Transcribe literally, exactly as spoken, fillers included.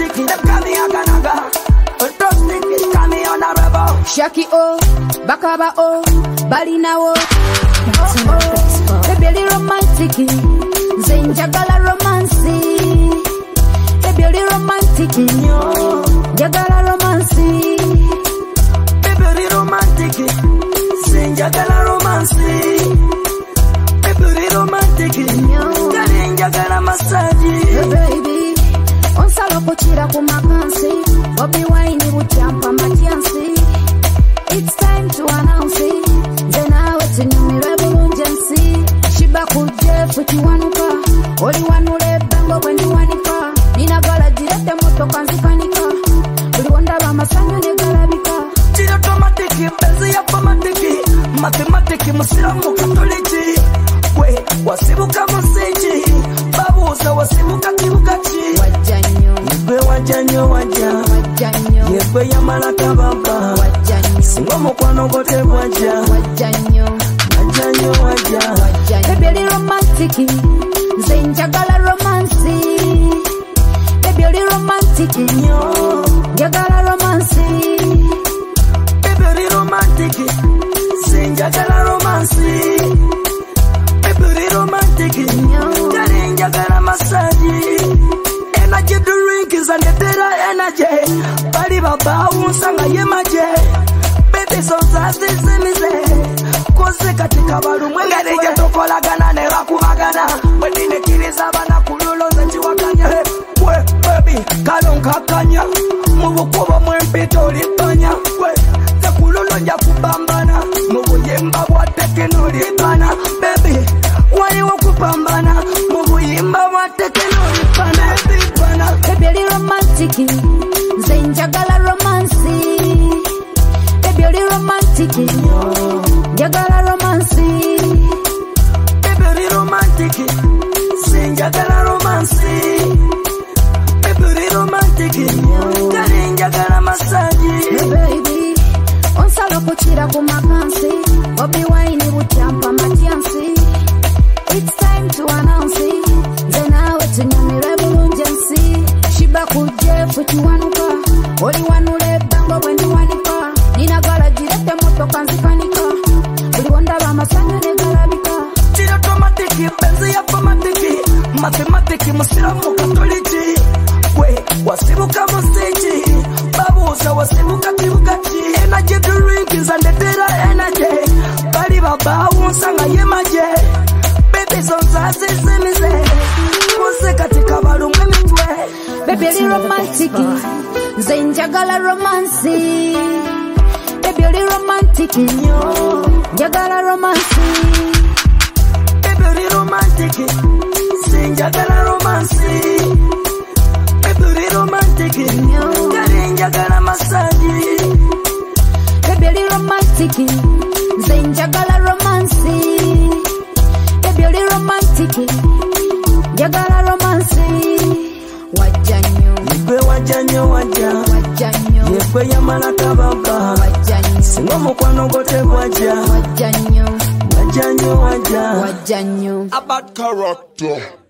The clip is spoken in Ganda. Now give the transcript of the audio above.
romantic, kami aganaga. Fantastic, kami honorable. Shaki o, bakaba o, balina o. Oh oh, baby romantic, zenjagala romancy. Baby romantic, jagala romancy. Baby romantic, zenjagala romancy. Baby romantic, jagala massage. Baby, on salo kuchira kumakansi, Bobby wine butyampa majansi. It's time to announce it. Then I wait to know me rebelunjensi. Shiba kuje fukiwanuka, oli wanule bango when you wanika. Nina gala direte moto kanzikanika. Uli wanda ba masanyo ne galabika. Chira automatic, benzi automatic. Mathematic, musiramu katoliki. We, wasibuka museji. Babuza wasibuka kibukachi. Wajanyo, Yebe wajanyo waja. wajanyo, Yebe yamalaka baba. wajanyo, Singo mukwano gote waja. wajanyo, Wajanyo waja. wajanyo. Baby romantic, zenjagala romancy. Baby romantic, jagala romancy. Baby romantic, zenjagala romancy. Baby romantic, jari njagala massage. Energy drink is an etera energy. Bali baba unsanga yemaje. Baby so zasti semize. Kose katika balu mwengere jetokolagana ne bakubagana. Wedine kiriza bana kululoza chiwakanya. We baby kalonka kanya. Mubukubo mwempito olipanya. We tekululonja kupambana. Mubuyimba bwa tekenolipana. Baby waliwo kupambana. Mubuyimba bwa tekenolipana. Baby romantic, zenjagala romancy. Baby romantic, jagala romancy. Baby romantic, zenjagala romancy. Baby romantic, jari njagala massage. Baby, on salo kuchira kumakansi, Bobby wine butyampa majansi. It's time to announce it. Then I wait to know me rebelunjensi. Shiba kuje fukiwanuka, oli wanule bango when you wanika. Nina gala direte moto kanzikanika. Uli wanda ba masanyo ne galabika. Chira automatic, benzi automatic. Mathematic, musiramu katoliki. We, wasibuka museji. Babuza wasibuka kibukachi. Energy drink is an etera energy. Bali baba unsanga yemaje. Baby zonzazi semize. Kose katika balu mwemitwe. Baby romantic, zenjagala romancy. Baby romantic, jagala romancy. Baby romantic, zenjagala romancy. Baby romantic, jari njagala massage. Baby romantic, zenjagala romancy. Baby romantic, jagala romancy. Wajanyo, Yebe wajanyo waja. wajanyo, Yebe yamalaka baba. wajanyo, Singo mukwano gote waja. wajanyo, Wajanyo waja. wajanyo. A bad character.